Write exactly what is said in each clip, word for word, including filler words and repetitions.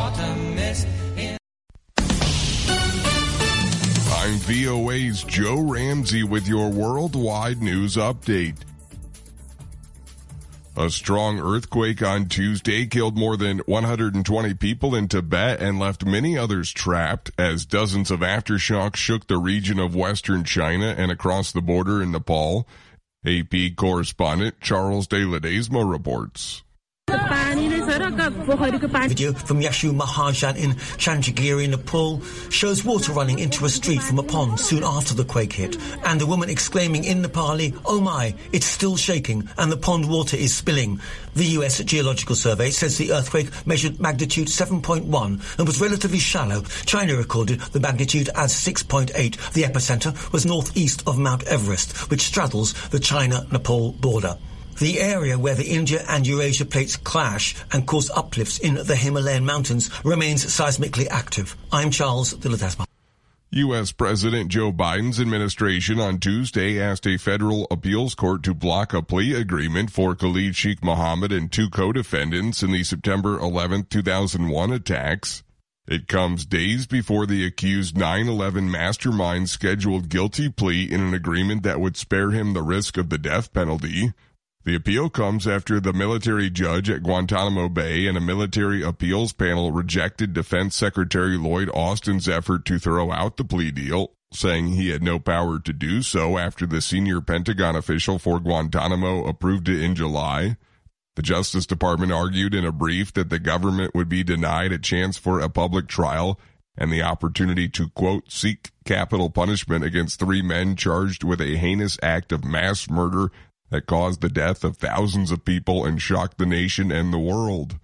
autumn mist. In- I'm V O A's Joe Ramsey with your worldwide news update. A strong earthquake on Tuesday killed more than one hundred twenty people in Tibet and left many others trapped as dozens of aftershocks shook the region of western China and across the border in Nepal. A P correspondent Charles de Ledesma reports. Video from Yashu Mahajan in Chandragiri, Nepal, shows water running into a street from a pond soon after the quake hit, and a woman exclaiming in Nepali, "Oh my, it's still shaking, and the pond water is spilling." The U S Geological Survey says the earthquake measured magnitude seven point one and was relatively shallow. China recorded the magnitude as six point eight. The epicenter was northeast of Mount Everest, which straddles the China-Nepal border. The area where the India and Eurasia plates clash and cause uplifts in the Himalayan mountains remains seismically active. I'm Charles de Ledesma. U S. President Joe Biden's administration on Tuesday asked a federal appeals court to block a plea agreement for Khalid Sheikh Mohammed and two co-defendants in the September eleventh, two thousand one attacks. It comes days before the accused nine eleven mastermind scheduled guilty plea in an agreement that would spare him the risk of the death penalty. The appeal comes after the military judge at Guantanamo Bay and a military appeals panel rejected Defense Secretary Lloyd Austin's effort to throw out the plea deal, saying he had no power to do so after the senior Pentagon official for Guantanamo approved it in July. The Justice Department argued in a brief that the government would be denied a chance for a public trial and the opportunity to, quote, seek capital punishment against three men charged with a heinous act of mass murder that caused the death of thousands of people and shocked the nation and the world.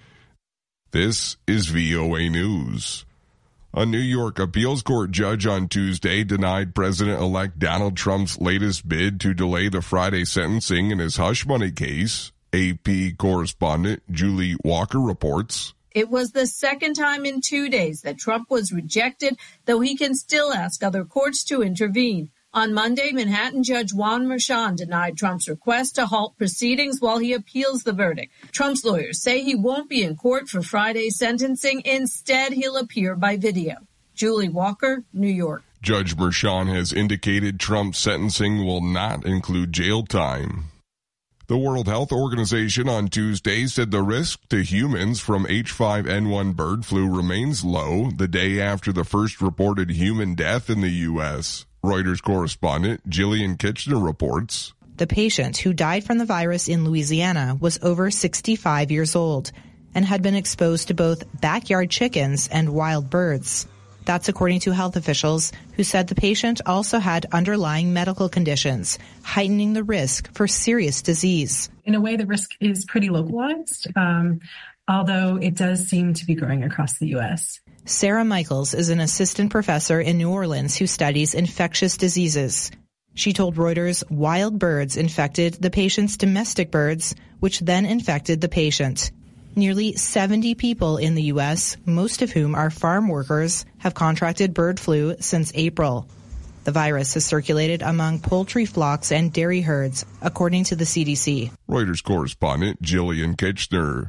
This is V O A News. A New York appeals court judge on Tuesday denied President-elect Donald Trump's latest bid to delay the Friday sentencing in his hush money case. A P correspondent Julie Walker reports. It was the second time in two days that Trump was rejected, though he can still ask other courts to intervene. On Monday, Manhattan Judge Juan Merchan denied Trump's request to halt proceedings while he appeals the verdict. Trump's lawyers say he won't be in court for Friday's sentencing. Instead, he'll appear by video. Julie Walker, New York. Judge Merchan has indicated Trump's sentencing will not include jail time. The World Health Organization on Tuesday said the risk to humans from H five N one bird flu remains low the day after the first reported human death in the U S Reuters correspondent Jillian Kitchener reports. The patient who died from the virus in Louisiana was over sixty-five years old and had been exposed to both backyard chickens and wild birds. That's according to health officials who said the patient also had underlying medical conditions, heightening the risk for serious disease. In a way, the risk is pretty localized, um, although it does seem to be growing across the U S. Sarah Michaels is an assistant professor in New Orleans who studies infectious diseases. She told Reuters wild birds infected the patient's domestic birds, which then infected the patient. Nearly seventy people in the U S, most of whom are farm workers, have contracted bird flu since April. The virus has circulated among poultry flocks and dairy herds, according to the C D C. Reuters correspondent Jillian Kitchener.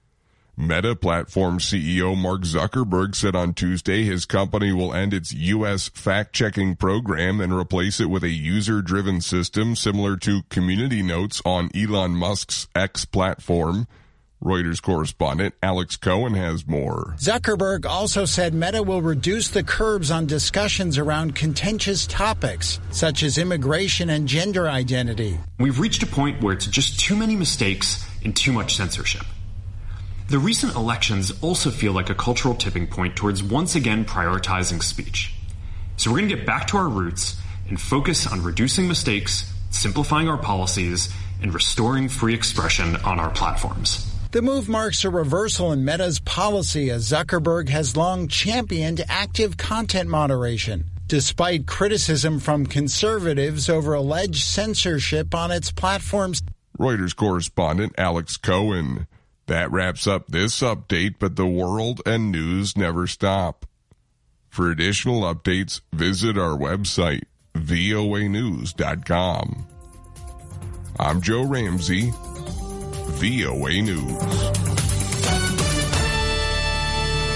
Meta platform C E O Mark Zuckerberg said on Tuesday his company will end its U S fact-checking program and replace it with a user-driven system similar to Community Notes on Elon Musk's X platform. Reuters correspondent Alex Cohen has more. Zuckerberg also said Meta will reduce the curbs on discussions around contentious topics, such as immigration and gender identity. We've reached a point where it's just too many mistakes and too much censorship. The recent elections also feel like a cultural tipping point towards once again prioritizing speech. So we're going to get back to our roots and focus on reducing mistakes, simplifying our policies, and restoring free expression on our platforms. The move marks a reversal in Meta's policy, as Zuckerberg has long championed active content moderation, despite criticism from conservatives over alleged censorship on its platforms. Reuters correspondent Alex Cohen. That wraps up this update, but the world and news never stop. For additional updates, visit our website, V O A news dot com. I'm Joe Ramsey, V O A News.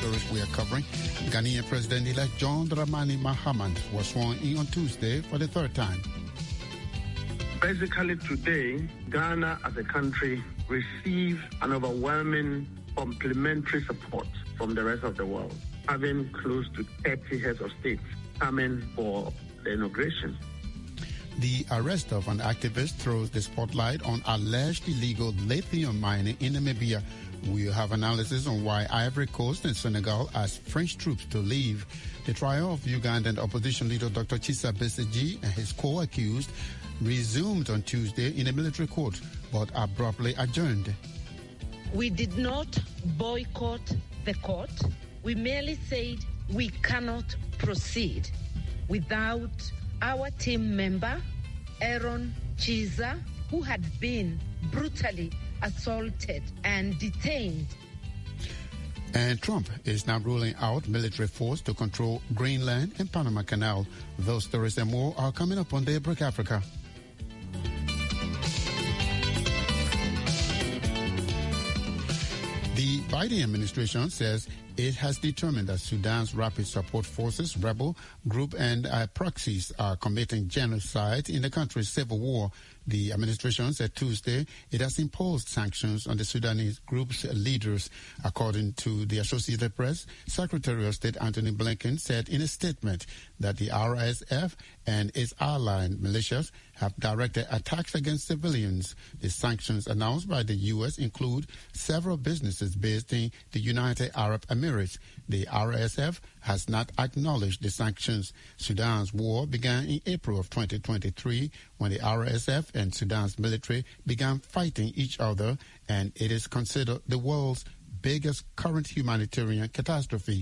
stories we are covering. Ghanaian President-elect John Dramani Mahama was sworn in on Tuesday for the third time. Basically today, Ghana as a country received an overwhelming complementary support from the rest of the world, having close to thirty heads of state coming for the inauguration. The arrest of an activist throws the spotlight on alleged illegal lithium mining in Namibia. We'll have analysis on why Ivory Coast and Senegal asked French troops to leave. The trial of Ugandan opposition leader Doctor Kizza Besigye and his co-accused resumed on Tuesday in a military court, but abruptly adjourned. We did not boycott the court. We merely said we cannot proceed without our team member, Aaron Kizza, who had been brutally assaulted and detained. And Trump is now ruling out military force to control Greenland and Panama Canal. Those stories and more are coming up on Daybreak Africa. The Biden administration says it has determined that Sudan's Rapid Support Forces, rebel group, and uh, proxies are committing genocide in the country's civil war. The administration said Tuesday it has imposed sanctions on the Sudanese group's leaders. According to the Associated Press, Secretary of State Antony Blinken said in a statement that the R S F and its allied militias have directed attacks against civilians. The sanctions announced by the U S include several businesses based in the United Arab Emirates. The R S F has not acknowledged the sanctions. Sudan's war began in April of twenty twenty-three when the R S F and Sudan's military began fighting each other, and it is considered the world's biggest current humanitarian catastrophe.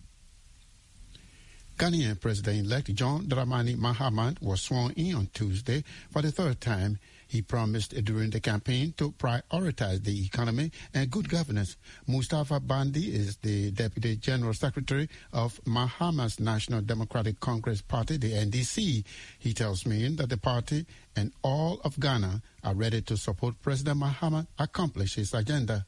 Ghanaian President-elect John Dramani Mahama was sworn in on Tuesday for the third time. He promised during the campaign to prioritize the economy and good governance. Mustafa Bandi is the Deputy General Secretary of Mahama's National Democratic Congress Party, the N D C. He tells me that the party and all of Ghana are ready to support President Mahama accomplish his agenda.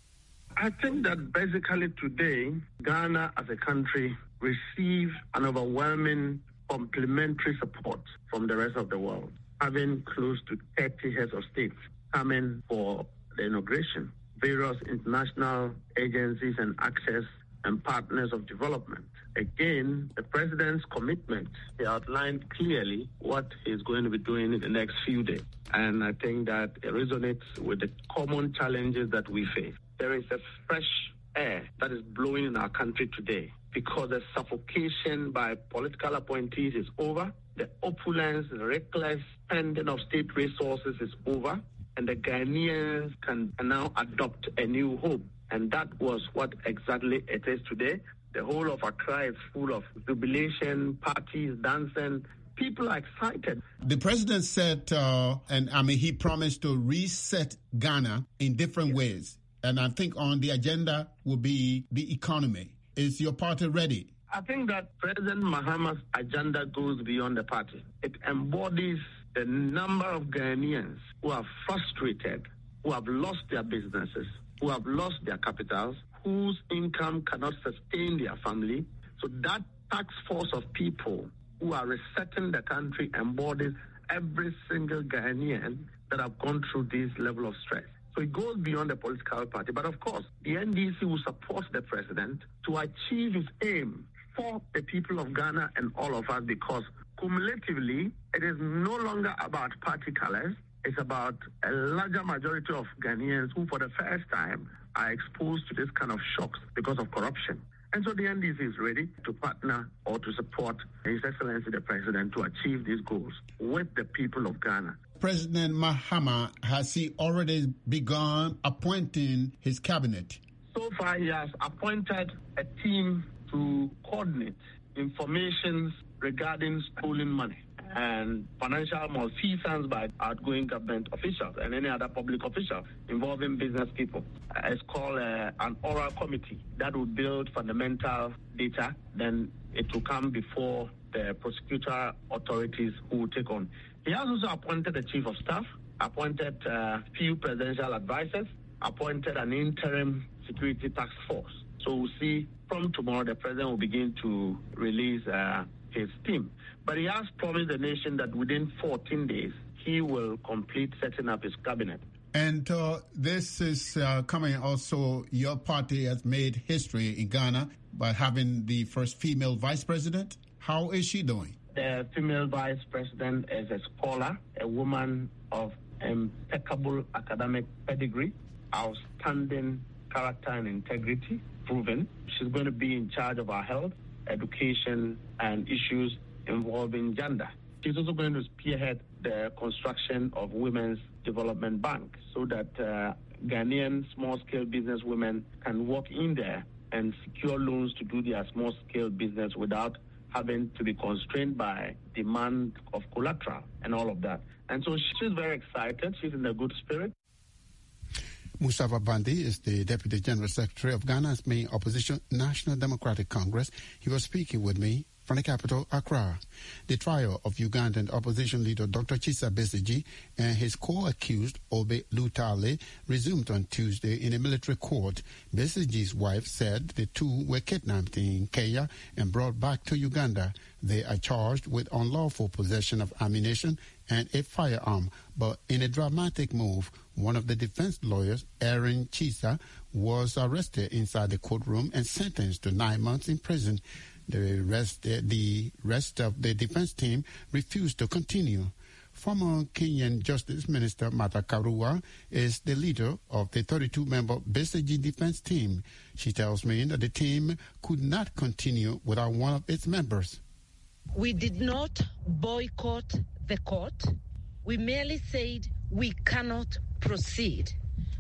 I think that basically today, Ghana as a country received an overwhelming complementary support from the rest of the world, having close to thirty heads of state coming for the inauguration. Various international agencies and access and partners of development. Again, the president's commitment, he outlined clearly what he's going to be doing in the next few days. And I think that it resonates with the common challenges that we face. There is a fresh air that is blowing in our country today because the suffocation by political appointees is over. The opulence, the reckless spending of state resources is over. And the Ghanaians can now adopt a new hope. And that was what exactly it is today. The whole of Accra is full of jubilation, parties, dancing. People are excited. The president said, uh, and I mean, he promised to reset Ghana in different yes. ways. And I think on the agenda will be the economy. Is your party ready? I think that President Mahama's agenda goes beyond the party. It embodies the number of Ghanaians who are frustrated, who have lost their businesses, who have lost their capitals, whose income cannot sustain their family. So that task force of people who are resetting the country embodies every single Ghanaian that have gone through this level of stress. So it goes beyond the political party. But of course, the N D C will support the president to achieve his aim for the people of Ghana and all of us, because cumulatively, it is no longer about party colors. It's about a larger majority of Ghanaians who, for the first time, are exposed to this kind of shocks because of corruption. And so the N D C is ready to partner or to support His Excellency the President to achieve these goals with the people of Ghana. President Mahama, has he already begun appointing his cabinet? So far, he has appointed a team to coordinate information regarding stolen money and financial malfeasance by outgoing government officials and any other public officials involving business people. It's called uh, an oral committee that will build fundamental data. Then it will come before the prosecutor authorities who will take on. He has also appointed a chief of staff, appointed a uh, few presidential advisors, appointed an interim security task force. So we'll see from tomorrow the president will begin to release uh, his team. But he has promised the nation that within fourteen days, he will complete setting up his cabinet. And uh, this is uh, coming also, your party has made history in Ghana by having the first female vice president. How is she doing? The female vice president is a scholar, a woman of impeccable academic pedigree, outstanding character and integrity, proven. She's going to be in charge of our health, education, and issues involving gender. She's also going to spearhead the construction of Women's Development Bank so that uh, Ghanaian small-scale business women can walk in there and secure loans to do their small-scale business without having to be constrained by demand of collateral and all of that. And so she's very excited. She's in a good spirit. Mustafa Bandi is the Deputy General Secretary of Ghana's main opposition, National Democratic Congress. He was speaking with me from the capital, Accra. The trial of Ugandan opposition leader Doctor Kizza Besigye and his co-accused Obe Lutale resumed on Tuesday in a military court. Besigye's wife said the two were kidnapped in Kenya and brought back to Uganda. They are charged with unlawful possession of ammunition and a firearm. But in a dramatic move, one of the defense lawyers, Aaron Kizza, was arrested inside the courtroom and sentenced to nine months in prison. The rest, the rest of the defense team refused to continue. Former Kenyan Justice Minister Martha Karua is the leader of the thirty-two member Besigye defense team. She tells me that the team could not continue without one of its members. We did not boycott the court. We merely said we cannot proceed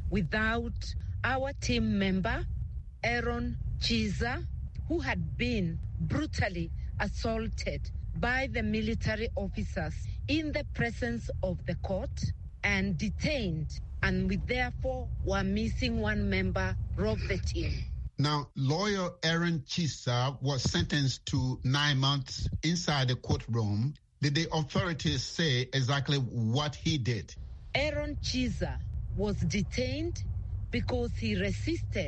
without our team member, Aaron Kizza, who had been brutally assaulted by the military officers in the presence of the court and detained, and we therefore were missing one member of the team. Now, lawyer Aaron Kizza was sentenced to nine months inside the courtroom. Did the authorities say exactly what he did? Aaron Kizza was detained because he resisted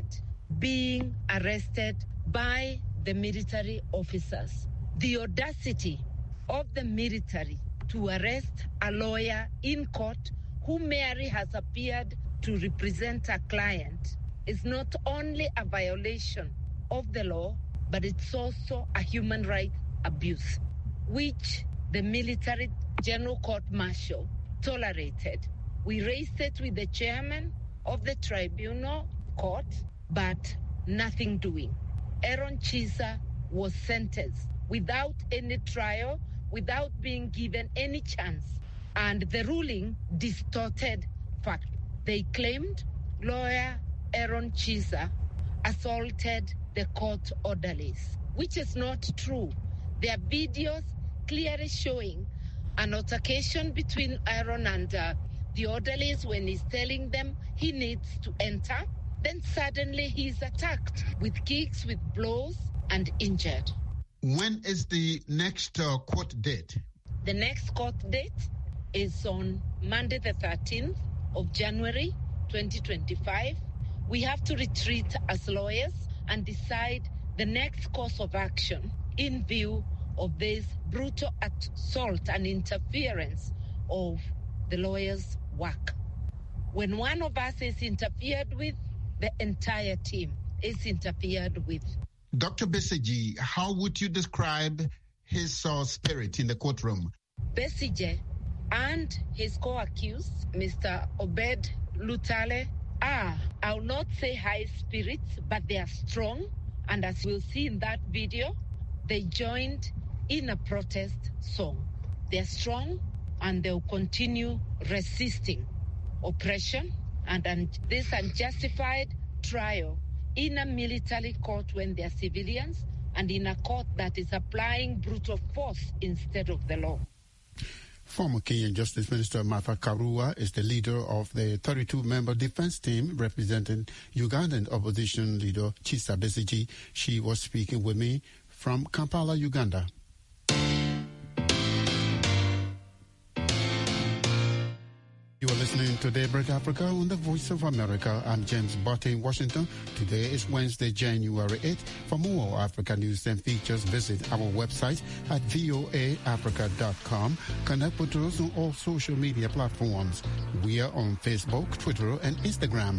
being arrested by the military officers. The audacity of the military to arrest a lawyer in court who merely has appeared to represent a client is not only a violation of the law, but it's also a human rights abuse, which the military general court martial tolerated. We raised it with the chairman of the tribunal court, but nothing doing. Aaron Kizza was sentenced without any trial, without being given any chance, and the ruling distorted fact. They claimed lawyer Aaron Kizza assaulted the court orderlies, which is not true. There are videos clearly showing an altercation between Aaron and uh, the orderlies when he's telling them he needs to enter. Then suddenly he's attacked with kicks, with blows, and injured. When is the next uh, court date? The next court date is on Monday the thirteenth of January twenty twenty-five. We have to retreat as lawyers and decide the next course of action in view of this brutal assault and interference of the lawyers' work. When one of us is interfered with, the entire team is interfered with. Doctor Besigye, how would you describe his uh, spirit in the courtroom? Besigye and his co-accused, Mister Obed Lutale, are, I will not say high spirits, but they are strong. And as we'll see in that video, they joined in a protest song. They're strong and they'll continue resisting oppression and un- this unjustified trial in a military court when they're civilians and in a court that is applying brutal force instead of the law. Former Kenyan Justice Minister Martha Karua is the leader of the thirty-two member defense team representing Ugandan opposition leader Kizza Besigye. She was speaking with me from Kampala, Uganda. You are listening listening to Daybreak Africa on the Voice of America. I'm James Botte in Washington. Today is Wednesday, January eighth. For more Africa news and features, visit our website at voa africa dot com. Connect with us on all social media platforms. We are on Facebook, Twitter, and Instagram.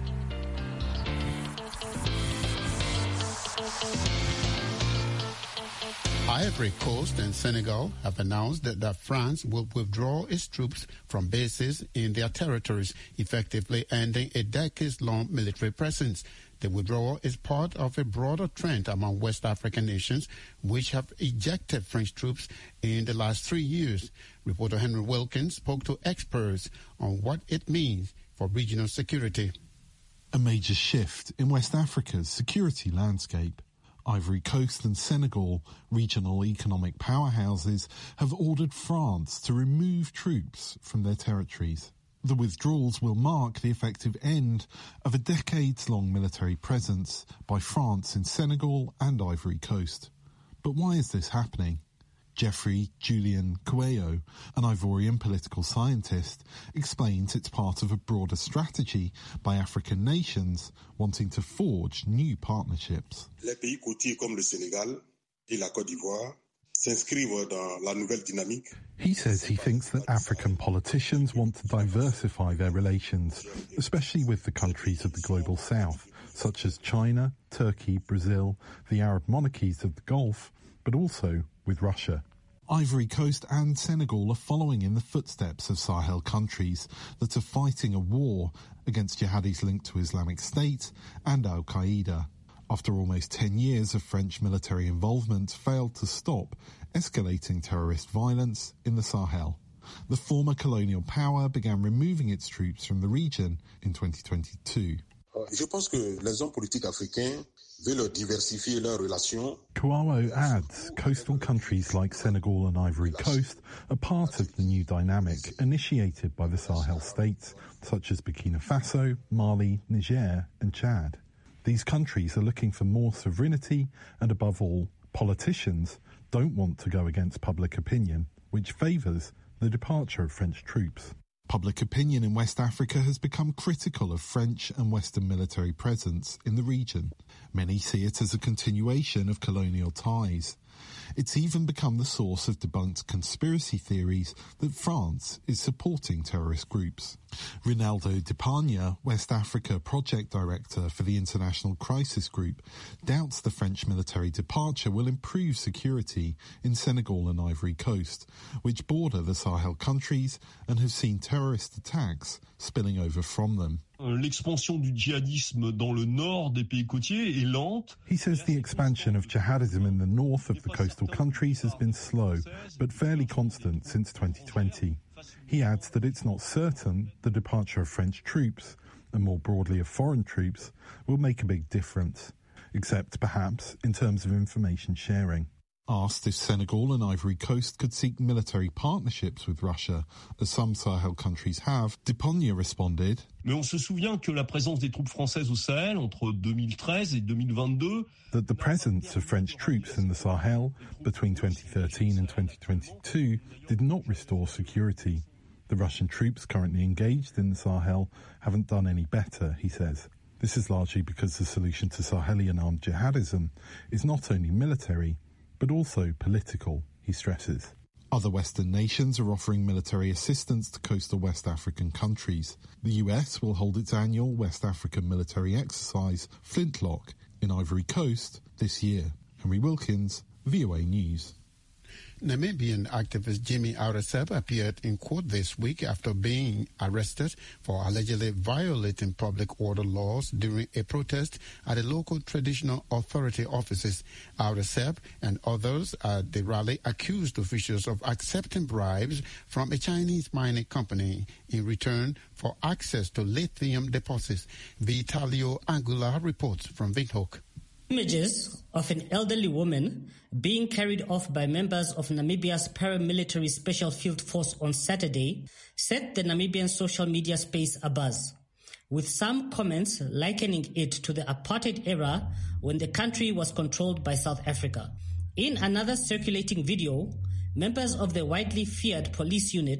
Ivory Coast and Senegal have announced that, that France will withdraw its troops from bases in their territories, effectively ending a decades-long military presence. The withdrawal is part of a broader trend among West African nations, which have ejected French troops in the last three years. Reporter Henry Wilkins spoke to experts on what it means for regional security. A major shift in West Africa's security landscape. Ivory Coast and Senegal, regional economic powerhouses, have ordered France to remove troops from their territories. The withdrawals will mark the effective end of a decades-long military presence by France in Senegal and Ivory Coast. But why is this happening? Geoffrey Julian Kouayo, an Ivorian political scientist, explains it's part of a broader strategy by African nations wanting to forge new partnerships. Les pays côtiers comme le Sénégal et la Côte d'Ivoire s'inscrivent dans la nouvelle dynamique. He says he thinks that African politicians want to diversify their relations, especially with the countries of the global south, such as China, Turkey, Brazil, the Arab monarchies of the Gulf, but also with Russia. Ivory Coast and Senegal are following in the footsteps of Sahel countries that are fighting a war against jihadis linked to Islamic State and Al-Qaeda. After almost ten years of French military involvement failed to stop escalating terrorist violence in the Sahel. The former colonial power began removing its troops from the region in twenty twenty-two. Je pense que les hommes politiques africains veulent diversifier leurs relations. Kouayo adds coastal countries like Senegal and Ivory Coast are part of the new dynamic initiated by the Sahel states, such as Burkina Faso, Mali, Niger and Chad. These countries are looking for more sovereignty and, above all, politicians don't want to go against public opinion, which favours the departure of French troops. Public opinion in West Africa has become critical of French and Western military presence in the region. Many see it as a continuation of colonial ties. It's even become the source of debunked conspiracy theories that France is supporting terrorist groups. Rinaldo Di Pagna, West Africa project director for the International Crisis Group, doubts the French military departure will improve security in Senegal and Ivory Coast, which border the Sahel countries and have seen terrorist attacks spilling over from them. L'expansion du djihadisme dans le nord des pays côtiers est lente. He says the expansion of jihadism in the north of the coastal countries has been slow, but fairly constant since twenty twenty. He adds that it's not certain the departure of French troops, and more broadly of foreign troops, will make a big difference, except perhaps in terms of information sharing. Asked if Senegal and Ivory Coast could seek military partnerships with Russia, as some Sahel countries have, Di Pagna responded, Mais on se souvient que la présence des troupes françaises au Sahel entre deux mille treize et deux mille vingt-deux, that the presence of French troops in the Sahel between twenty thirteen and twenty twenty-two did not restore security. The Russian troops currently engaged in the Sahel haven't done any better, he says. This is largely because the solution to Sahelian armed jihadism is not only military, but also political, he stresses. Other Western nations are offering military assistance to coastal West African countries. The U S will hold its annual West African military exercise, Flintlock, in Ivory Coast this year. Henry Wilkins, V O A News. Namibian activist Jimmy Arasep appeared in court this week after being arrested for allegedly violating public order laws during a protest at the local traditional authority offices. Arasep and others at the rally accused officials of accepting bribes from a Chinese mining company in return for access to lithium deposits. Vitalio Angular reports from Windhoek. Images of an elderly woman being carried off by members of Namibia's paramilitary special field force on Saturday set the Namibian social media space abuzz, with some comments likening it to the apartheid era when the country was controlled by South Africa. In another circulating video, members of the widely feared police unit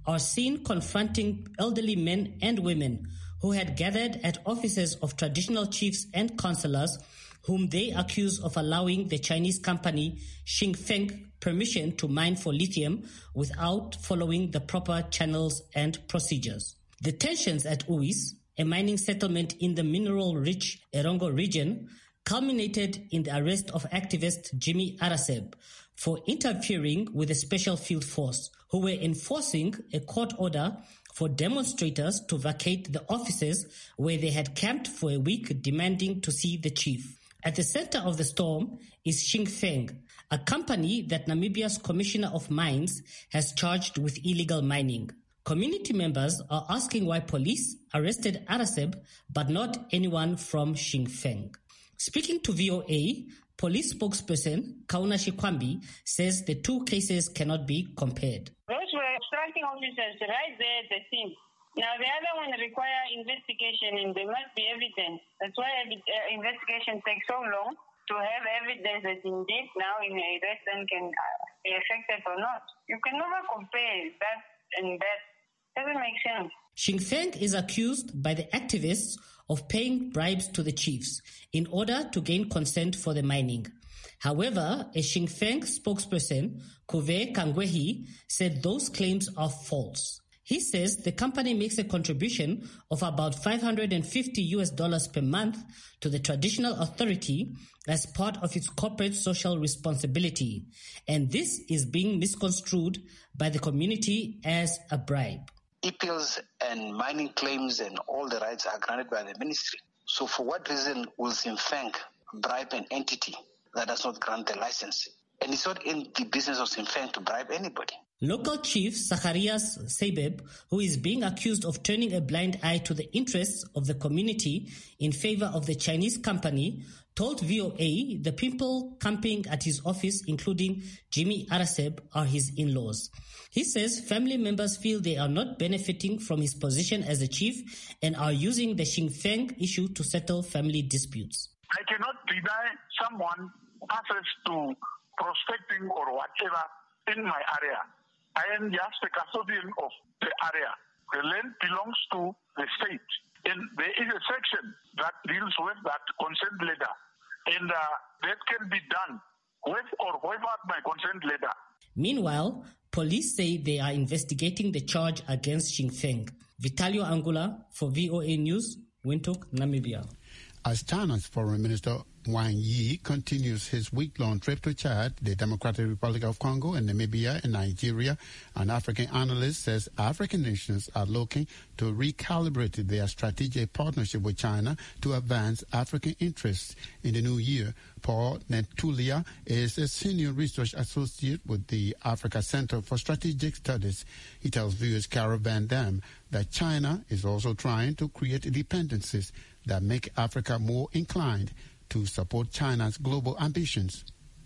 are seen confronting elderly men and women who had gathered at offices of traditional chiefs and councillors whom they accuse of allowing the Chinese company Xingfeng permission to mine for lithium without following the proper channels and procedures. The tensions at Uis, a mining settlement in the mineral-rich Erongo region, culminated in the arrest of activist Jimmy Araseb for interfering with the Special Field Force, who were enforcing a court order for demonstrators to vacate the offices where they had camped for a week demanding to see the chief. At the center of the storm is Xingfeng, a company that Namibia's Commissioner of Mines has charged with illegal mining. Community members are asking why police arrested Araseb but not anyone from Xingfeng. Speaking to V O A, police spokesperson Kauna Shikwambi says the two cases cannot be compared. Those were obstructing officers right there at the scene. Now, the other one require investigation and there must be evidence. That's why uh, investigation takes so long to have evidence that indeed now in a arrest can uh, be affected or not. You can never compare that and that. Doesn't make sense. Xingfeng is accused by the activists of paying bribes to the chiefs in order to gain consent for the mining. However, a Xingfeng spokesperson, Kuve Kangwehi, said those claims are false. He says the company makes a contribution of about five hundred fifty U S dollars per month to the traditional authority as part of its corporate social responsibility, and this is being misconstrued by the community as a bribe. Appeals and mining claims and all the rights are granted by the ministry. So for what reason will Xingfeng bribe an entity that does not grant the license? And it's not in the business of Xingfeng to bribe anybody. Local chief Zacharias Seibeb, who is being accused of turning a blind eye to the interests of the community in favor of the Chinese company, told V O A the people camping at his office, including Jimmy Araseb, are his in-laws. He says family members feel they are not benefiting from his position as a chief and are using the Xingfeng issue to settle family disputes. I cannot deny someone access to prospecting or whatever in my area. I am just a custodian of the area. The land belongs to the state. And there is a section that deals with that consent letter. And uh, that can be done with or without my consent letter. Meanwhile, police say they are investigating the charge against Xingfeng. Vitalio Angula for V O A News, Windhoek, Namibia. As China's Foreign Minister Wang Yi continues his week-long trip to Chad, the Democratic Republic of Congo, and Namibia and Nigeria, an African analyst says African nations are looking to recalibrate their strategic partnership with China to advance African interests. In the new year, Paul Netulia is a senior research associate with the Africa Center for Strategic Studies. He tells viewers Carol Van Dam that China is also trying to create dependencies that make Africa more inclined to support China's global ambitions.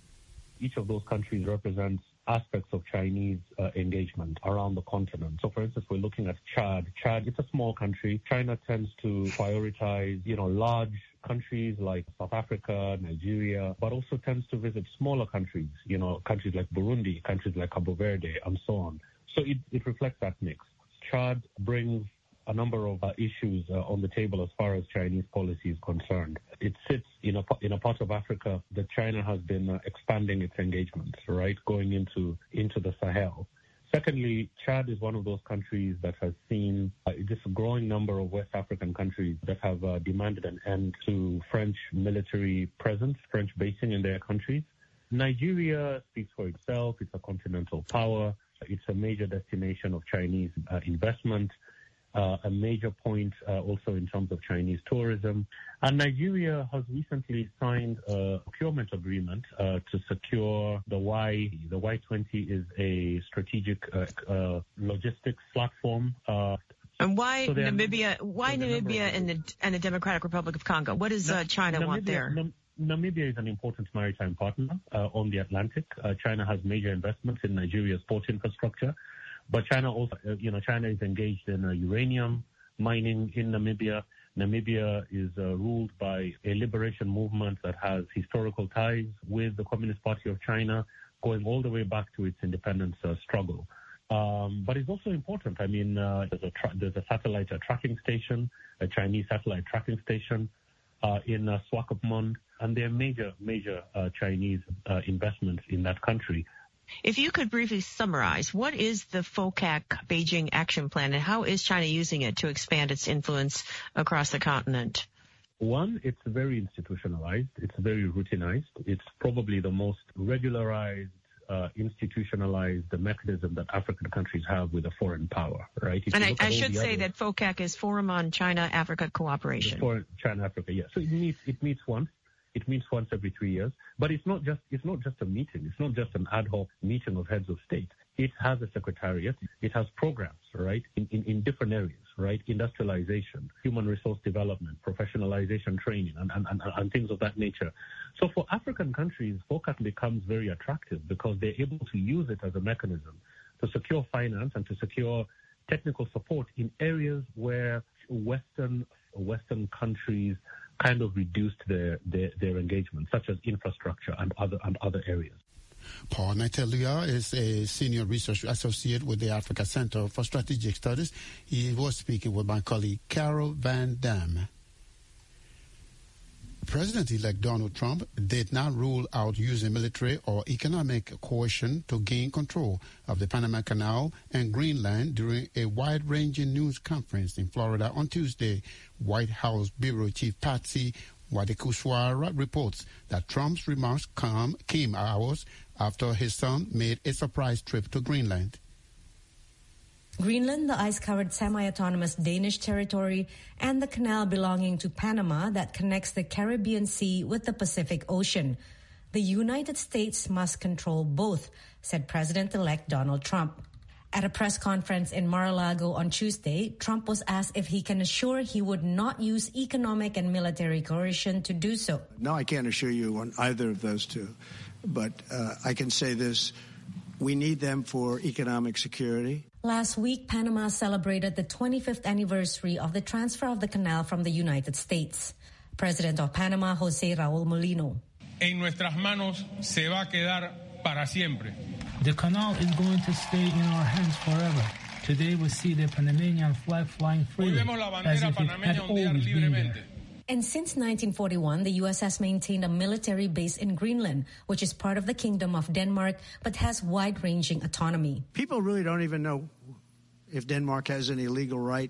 Each of those countries represents aspects of Chinese uh, engagement around the continent. So, for instance, we're looking at Chad. Chad, it's a small country. China tends to prioritize, you know, large countries like South Africa, Nigeria, but also tends to visit smaller countries, you know, countries like Burundi, countries like Cabo Verde, and so on. So it, it reflects that mix. Chad brings a number of uh, issues uh, on the table as far as Chinese policy is concerned. It sits in a, in a part of Africa that China has been uh, expanding its engagement, right, going into, into the Sahel. Secondly, Chad is one of those countries that has seen uh, just a growing number of West African countries that have uh, demanded an end to French military presence, French basing in their countries. Nigeria speaks for itself. It's a continental power. It's a major destination of Chinese uh, investment. Uh, a major point uh, also in terms of Chinese tourism. And Nigeria has recently signed a procurement agreement uh, to secure the Y. The Y twenty is a strategic uh, uh, logistics platform. Uh, and why so Namibia? Why Namibia and the and the Democratic Republic of Congo? What does uh, China Namibia, want there? Nam- Namibia is an important maritime partner uh, on the Atlantic. Uh, China has major investments in Nigeria's port infrastructure. But China also, uh, you know, China is engaged in uh, uranium mining in Namibia. Namibia is uh, ruled by a liberation movement that has historical ties with the Communist Party of China, going all the way back to its independence uh, struggle. Um, but it's also important. I mean, uh, there's, a tra- there's a satellite a tracking station, a Chinese satellite tracking station uh, in uh, Swakopmund, and there are major, major uh, Chinese uh, investments in that country. If you could briefly summarize, what is the FOCAC Beijing Action Plan, and how is China using it to expand its influence across the continent? One, it's very institutionalized. It's very routinized. It's probably the most regularized, uh, institutionalized mechanism that African countries have with a foreign power, right? If and I, I should say others, that FOCAC is Forum on China-Africa Cooperation. For China-Africa, yes. So it meets, it meets once. It meets once every three years. But it's not just it's not just a meeting. It's not just an ad hoc meeting of heads of state. It has a secretariat. It has programs, right, in, in, in different areas, right? Industrialization, human resource development, professionalization training, and, and, and, and things of that nature. So for African countries, FOCAC becomes very attractive because they're able to use it as a mechanism to secure finance and to secure technical support in areas where Western Western countries kind of reduced their, their, their engagement, such as infrastructure and other and other areas. Paul Naitalia is a senior research associate with the Africa Center for Strategic Studies. He was speaking with my colleague Carol Van Dam. President-elect Donald Trump did not rule out using military or economic coercion to gain control of the Panama Canal and Greenland during a wide-ranging news conference in Florida on Tuesday. White House Bureau Chief Patsy Widakuswara reports that Trump's remarks come, came hours after his son made a surprise trip to Greenland. Greenland, the ice-covered semi-autonomous Danish territory, and the canal belonging to Panama that connects the Caribbean Sea with the Pacific Ocean. The United States must control both, said President-elect Donald Trump. At a press conference in Mar-a-Lago on Tuesday, Trump was asked if he can assure he would not use economic and military coercion to do so. No, I can't assure you on either of those two, but uh, I can say this. We need them for economic security. Last week, Panama celebrated the twenty-fifth anniversary of the transfer of the canal from the United States. President of Panama, José Raúl Molino. En nuestras manos se va a quedar para siempre. The canal is going to stay in our hands forever. Today we see the Panamanian flag flying freely, as if it had always been there. And since nineteen forty-one, the U S has maintained a military base in Greenland, which is part of the Kingdom of Denmark, but has wide-ranging autonomy. People really don't even know if Denmark has any legal right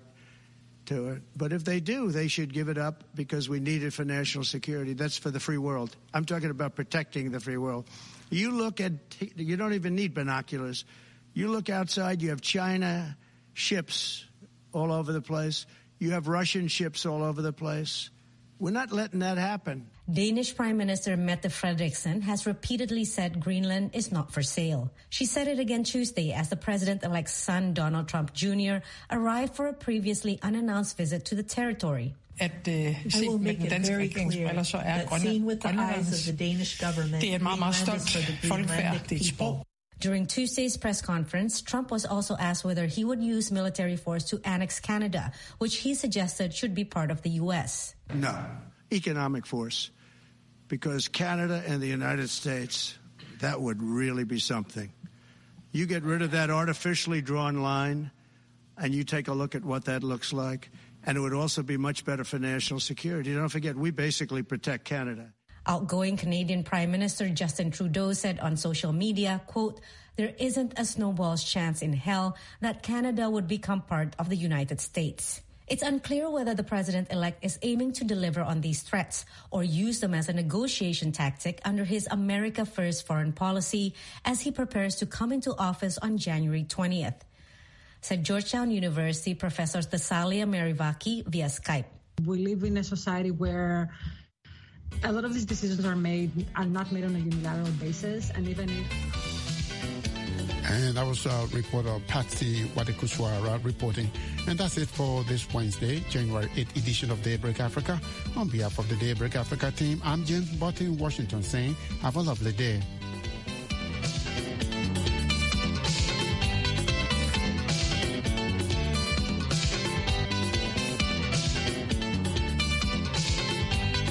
to it. But if they do, they should give it up because we need it for national security. That's for the free world. I'm talking about protecting the free world. You look at, you don't even need binoculars. You look outside, you have China ships all over the place. You have Russian ships all over the place. We're not letting that happen. Danish Prime Minister Mette Frederiksen has repeatedly said Greenland is not for sale. She said it again Tuesday as the president-elect's son, Donald Trump Junior, arrived for a previously unannounced visit to the territory. At uh, I will make it very clear that seen with the eyes of the Danish government, Greenland is for the Greenlandic people. During Tuesday's press conference, Trump was also asked whether he would use military force to annex Canada, which he suggested should be part of the U S. No, economic force, because Canada and the United States, that would really be something. You get rid of that artificially drawn line, and you take a look at what that looks like, and it would also be much better for national security. Don't forget, we basically protect Canada. Outgoing Canadian Prime Minister Justin Trudeau said on social media, quote, "There isn't a snowball's chance in hell that Canada would become part of the United States." It's unclear whether the president-elect is aiming to deliver on these threats or use them as a negotiation tactic under his America First foreign policy as he prepares to come into office on January twentieth, said Georgetown University Professor Thessalia Merivaki via Skype. We live in a society where a lot of these decisions are made are not made on a unilateral basis, and even if... And that was uh, reporter Patsy Widakuswara reporting. And that's it for this Wednesday, January eighth edition of Daybreak Africa. On behalf of the Daybreak Africa team, I'm James Botte in Washington saying, have a lovely day.